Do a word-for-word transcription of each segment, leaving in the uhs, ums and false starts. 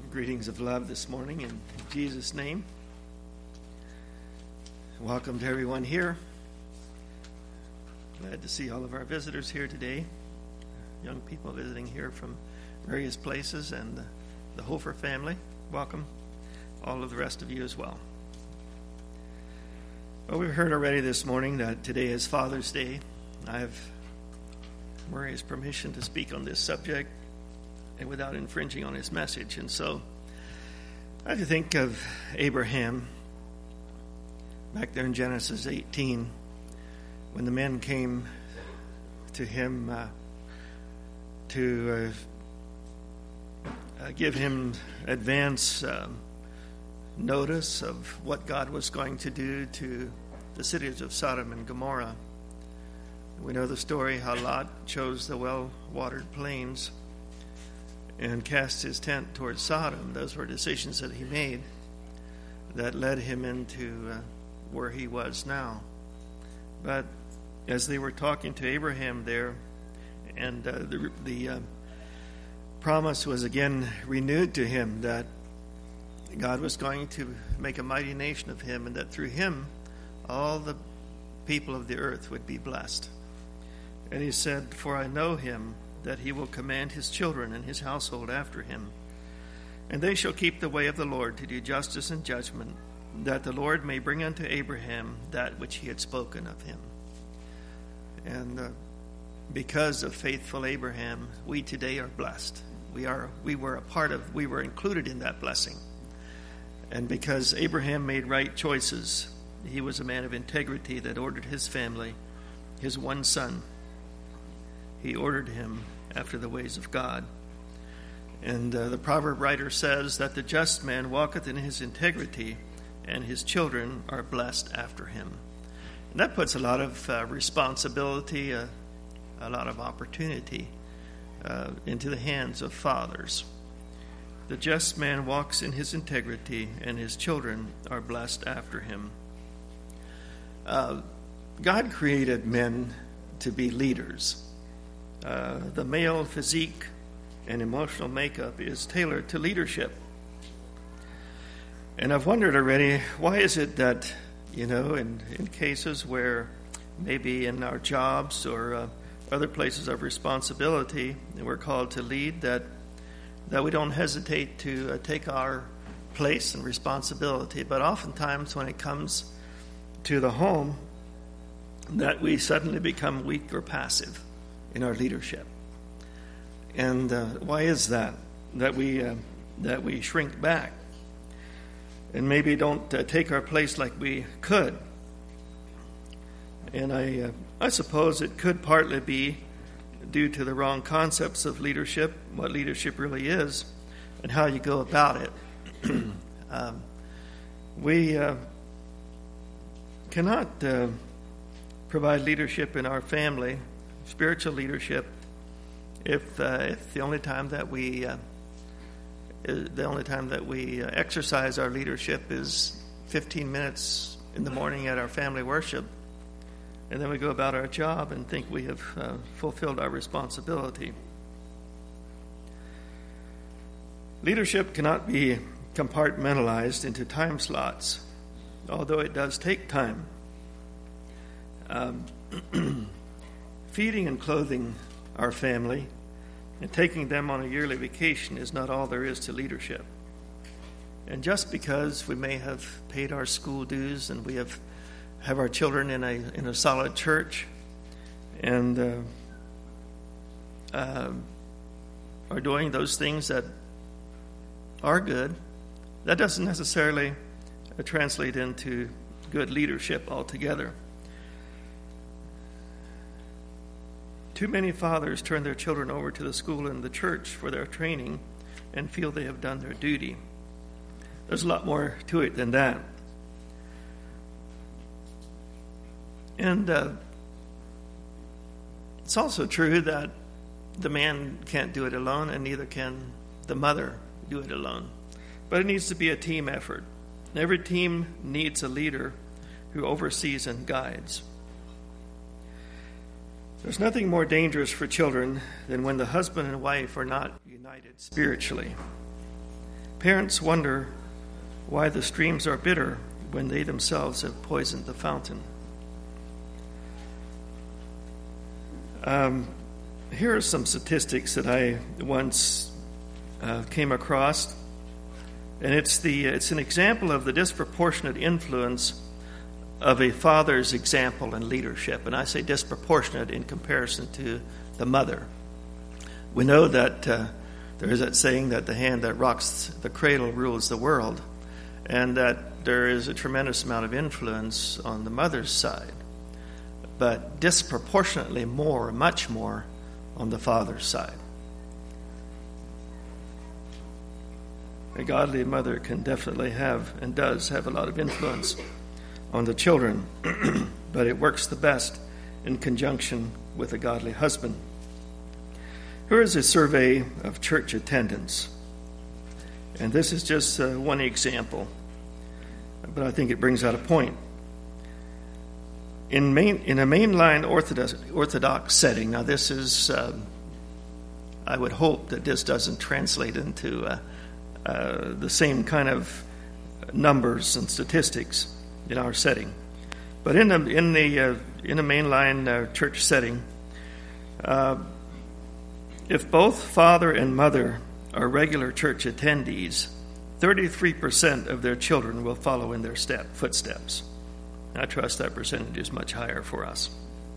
Greetings of love this morning in Jesus' name. Welcome to everyone here. Glad to see all of our visitors here today. Young people visiting here from various places, and the, the Hofer family. Welcome. All of the rest of you as well. Well, we've heard already this morning that today is Father's Day. I have Murray's permission to speak on this subject and without infringing on his message. And so I have to think of Abraham back there in Genesis eighteen, when the men came to him uh, to uh, uh, give him advance uh, notice of what God was going to do to the cities of Sodom and Gomorrah. We know the story how Lot chose the well-watered plains and cast his tent towards Sodom. Those were decisions that he made that led him into uh, where he was now. But as they were talking to Abraham there, and uh, the, the uh, promise was again renewed to him that God was going to make a mighty nation of him, and that through him all the people of the earth would be blessed. And he said, "For I know him, that he will command his children and his household after him. And they shall keep the way of the Lord to do justice and judgment, that the Lord may bring unto Abraham that which he had spoken of him." And uh, because of faithful Abraham, we today are blessed. We are. We were a part of, we were included in that blessing. And because Abraham made right choices, he was a man of integrity that ordered his family, his one son. He ordered him after the ways of God. And uh, the proverb writer says that the just man walketh in his integrity, and his children are blessed after him. And that puts a lot of uh, responsibility, uh, a lot of opportunity uh, into the hands of fathers. The just man walks in his integrity, and his children are blessed after him. Uh, God created men to be leaders. Uh, the male physique and emotional makeup is tailored to leadership. And I've wondered already, why is it that, you know, in, in cases where maybe in our jobs or uh, other places of responsibility and we're called to lead, that that we don't hesitate to uh, take our place and responsibility. But oftentimes when it comes to the home, that we suddenly become weak or passive in our leadership. And uh, why is that? That we uh, that we shrink back and maybe don't uh, take our place like we could. And I uh, I suppose it could partly be due to the wrong concepts of leadership, what leadership really is, and how you go about it. um, we uh, cannot uh, provide leadership in our family, spiritual leadership, if, uh, if the only time that we uh, the only time that we uh, exercise our leadership is fifteen minutes in the morning at our family worship, and then we go about our job and think we have uh, fulfilled our responsibility. Leadership cannot be compartmentalized into time slots, although it does take time. Um, Feeding and clothing our family and taking them on a yearly vacation is not all there is to leadership. And just because we may have paid our school dues and we have have our children in a in a solid church and uh, uh, are doing those things that are good, that doesn't necessarily uh, translate into good leadership altogether. Too many fathers turn their children over to the school and the church for their training and feel they have done their duty. There's a lot more to it than that. And uh, it's also true that the man can't do it alone, and neither can the mother do it alone. But it needs to be a team effort. Every team needs a leader who oversees and guides. There's nothing more dangerous for children than when the husband and wife are not united spiritually. Parents wonder why the streams are bitter when they themselves have poisoned the fountain. Um, here are some statistics that I once uh, came across, and it's the it's an example of the disproportionate influence of a father's example and leadership. And I say disproportionate in comparison to the mother. We know that uh, there is that saying that the hand that rocks the cradle rules the world, and that there is a tremendous amount of influence on the mother's side, but disproportionately more, much more, on the father's side. A godly mother can definitely have, and does have, a lot of influence on the children, but it works the best in conjunction with a godly husband. Here is a survey of church attendance, and this is just uh, one example, but I think it brings out a point. In main in a mainline Orthodox, Orthodox setting, now this is, um, I would hope that this doesn't translate into uh, uh, the same kind of numbers and statistics in our setting, but in the in the uh, in a mainline uh, church setting, uh, if both father and mother are regular church attendees, thirty-three percent of their children will follow in their step footsteps. I trust that percentage is much higher for us.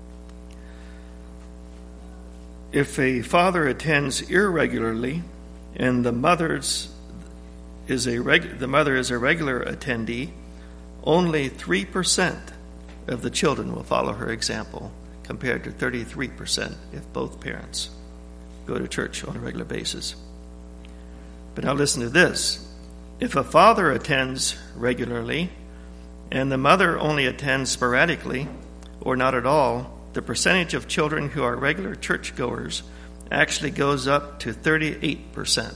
If a father attends irregularly and the mother's is a reg, the mother is a regular attendee, only three percent of the children will follow her example, compared to thirty-three percent if both parents go to church on a regular basis. But now listen to this. If a father attends regularly and the mother only attends sporadically or not at all, the percentage of children who are regular churchgoers actually goes up to thirty-eight percent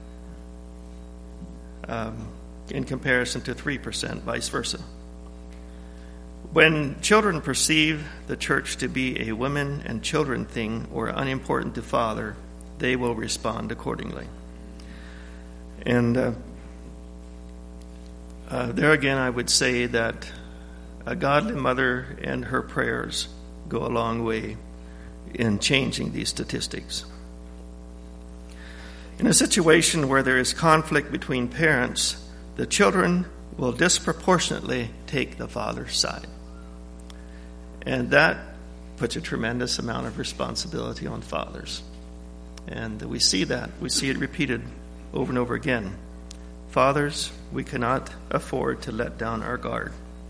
um, in comparison to three percent, vice versa. When children perceive the church to be a women and children thing or unimportant to father, they will respond accordingly. And uh, uh, there again, I would say that a godly mother and her prayers go a long way in changing these statistics. In a situation where there is conflict between parents, the children will disproportionately take the father's side. And that puts a tremendous amount of responsibility on fathers. And we see that. We see it repeated over and over again. Fathers, we cannot afford to let down our guard.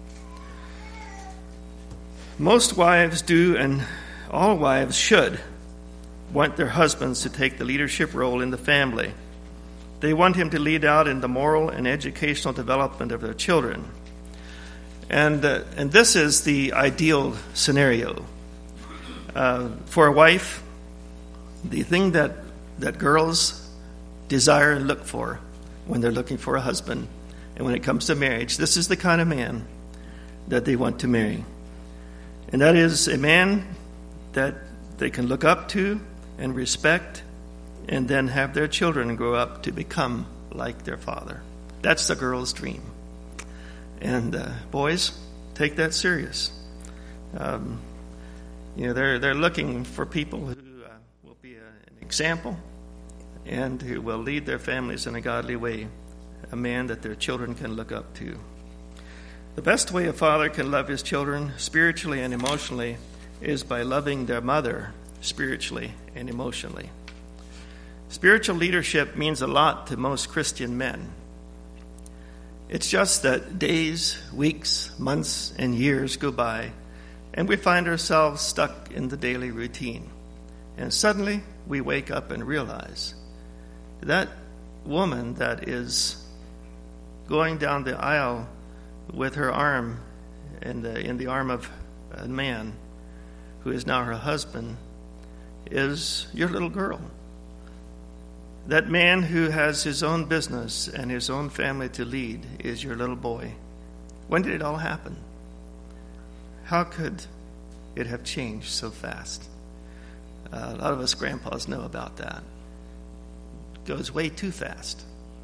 Most wives do, and all wives should, want their husbands to take the leadership role in the family. They want him to lead out in the moral and educational development of their children. And uh, and this is the ideal scenario. Uh, for a wife, the thing that, that girls desire and look for when they're looking for a husband, and when it comes to marriage, this is the kind of man that they want to marry. And that is a man that they can look up to and respect, and then have their children grow up to become like their father. That's the girl's dream. And uh, boys, take that serious. Um, you know, they're they're looking for people who uh, will be a, an example and who will lead their families in a godly way, a man that their children can look up to. The best way a father can love his children spiritually and emotionally is by loving their mother spiritually and emotionally. Spiritual leadership means a lot to most Christian men. It's just that days, weeks, months, and years go by, and we find ourselves stuck in the daily routine. And suddenly, we wake up and realize that woman that is going down the aisle with her arm in the, in the arm of a man who is now her husband is your little girl. That man who has his own business and his own family to lead is your little boy. When did it all happen? How could it have changed so fast? Uh, a lot of us grandpas know about that. It goes way too fast.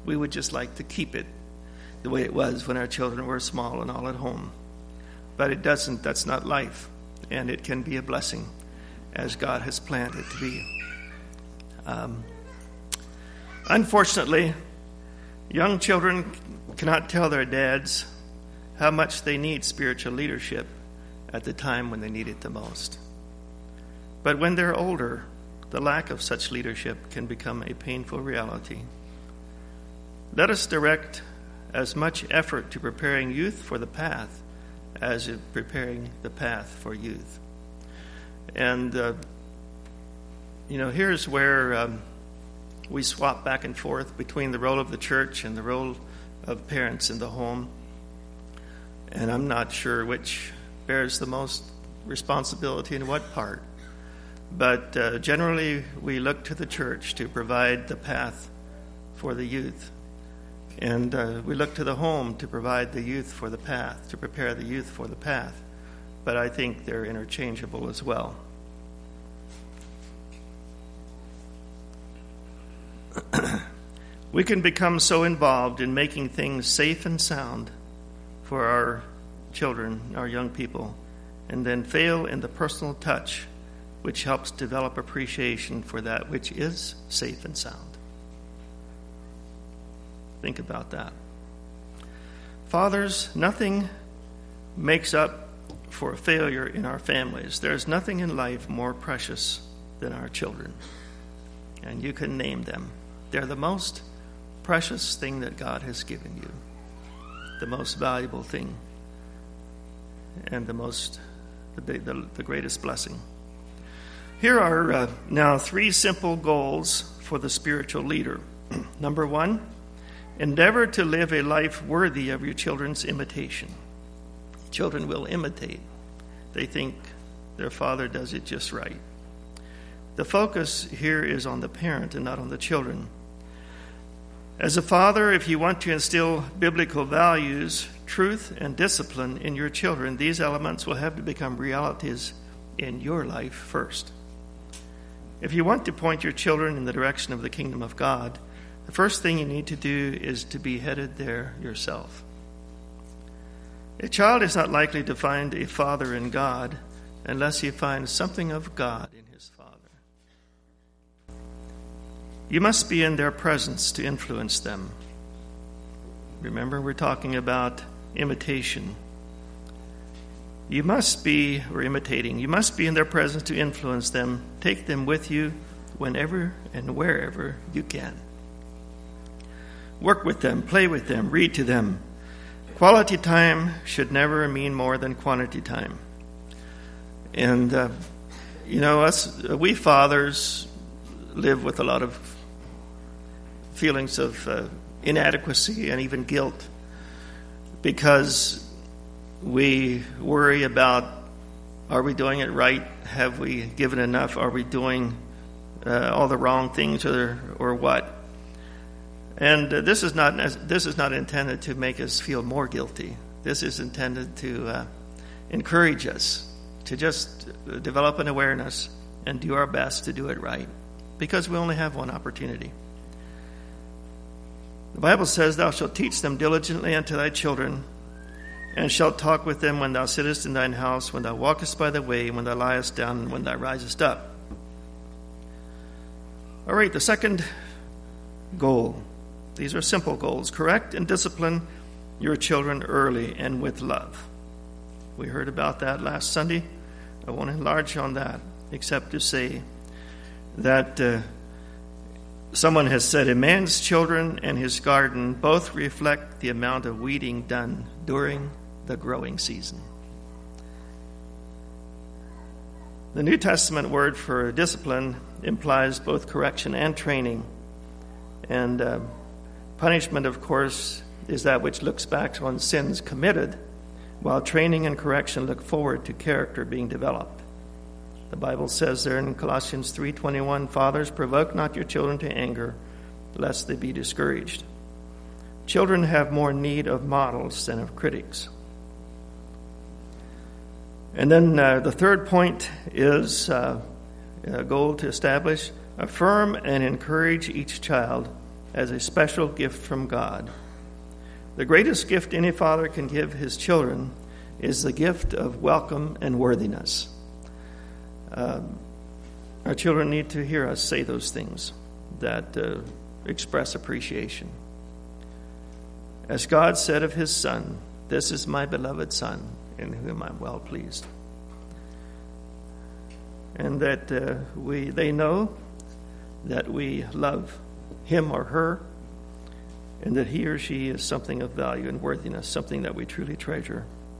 we would just like to keep it the way it was when our children were small and all at home. But it doesn't. That's not life. And it can be a blessing as God has planned it to be. Um, unfortunately, young children cannot tell their dads how much they need spiritual leadership at the time when they need it the most. But when they're older, the lack of such leadership can become a painful reality. Let us direct as much effort to preparing youth for the path as in preparing the path for youth. And, uh, you know, here's where um, we swap back and forth between the role of the church and the role of parents in the home. And I'm not sure which bears the most responsibility in what part. But uh, generally, we look to the church to provide the path for the youth. And uh, we look to the home to provide the youth for the path, to prepare the youth for the path. But I think they're interchangeable as well. We can become so involved in making things safe and sound for our children, our young people, and then fail in the personal touch which helps develop appreciation for that which is safe and sound. Think about that. Fathers, nothing makes up for a failure in our families. There's nothing in life more precious than our children. And you can name them. They're the most precious thing that God has given you. The most valuable thing. And the most, the, the, the greatest blessing. Here are uh, now three simple goals for the spiritual leader. Number one, endeavor to live a life worthy of your children's imitation. Children will imitate. They think their father does it just right. The focus here is on the parent and not on the children. As a father, if you want to instill biblical values, truth, and discipline in your children, these elements will have to become realities in your life first. If you want to point your children in the direction of the kingdom of God, the first thing you need to do is to be headed there yourself. A child is not likely to find a father in God unless he finds something of God in his father. You must be in their presence to influence them. Remember, we're talking about imitation. You must be, or imitating, you must be in their presence to influence them. Take them with you whenever and wherever you can. Work with them, play with them, read to them. Quality time should never mean more than quantity time. And, uh, you know, us, we fathers live with a lot of feelings of uh, inadequacy and even guilt because we worry about, are we doing it right? Have we given enough? Are we doing uh, all the wrong things or, or what? And uh, this is not this is not intended to make us feel more guilty. This is intended to uh, encourage us to just develop an awareness and do our best to do it right, because we only have one opportunity. The Bible says, "Thou shalt teach them diligently unto thy children, and shalt talk with them when thou sittest in thine house, when thou walkest by the way, when thou liest down, and when thou risest up." All right, the second goal. These are simple goals. Correct and discipline your children early and with love. We heard about that last Sunday. I won't enlarge on that, except to say that uh, someone has said, a man's children and his garden both reflect the amount of weeding done during the growing season. The New Testament word for discipline implies both correction and training. And uh, punishment, of course, is that which looks back on sins committed, while training and correction look forward to character being developed. The Bible says there in Colossians three twenty-one, "Fathers, provoke not your children to anger, lest they be discouraged." Children have more need of models than of critics. And then uh, the third point is uh, a goal to establish, affirm and encourage each child as a special gift from God. The greatest gift any father can give his children is the gift of welcome and worthiness. Um, our children need to hear us say those things that uh, express appreciation. As God said of his Son, "This is my beloved Son, in whom I'm well pleased." And that uh, we they know that we love him or her, and that he or she is something of value and worthiness, something that we truly treasure.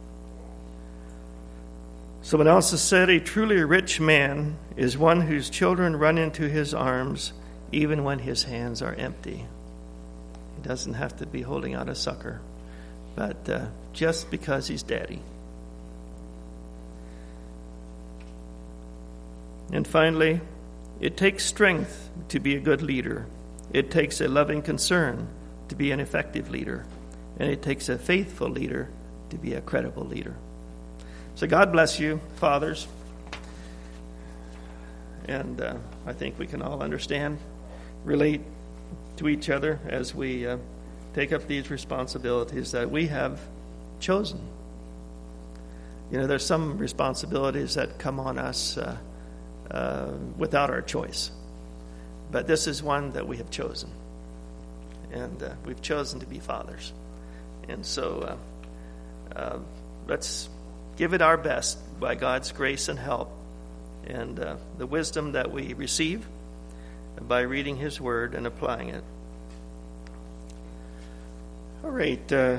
Someone else has said, "A truly rich man is one whose children run into his arms even when his hands are empty." He doesn't have to be holding out a sucker, but uh, just because he's daddy. And finally, it takes strength to be a good leader. It takes a loving concern to be an effective leader. And it takes a faithful leader to be a credible leader. So God bless you, fathers. And uh, I think we can all understand, relate to each other as we uh, take up these responsibilities that we have chosen. You know, there's some responsibilities that come on us uh, uh, without our choice. But this is one that we have chosen. And uh, we've chosen to be fathers. And so uh, uh, let's give it our best by God's grace and help, and uh, the wisdom that we receive by reading his word and applying it. All right. Uh,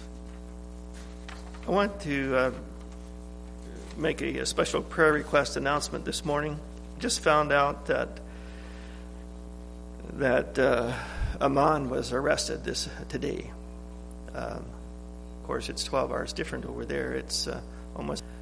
I want to uh, make a, a special prayer request announcement this morning. Just found out that that uh, Amman was arrested this today. Um, of course, it's twelve hours different over there. It's uh, almost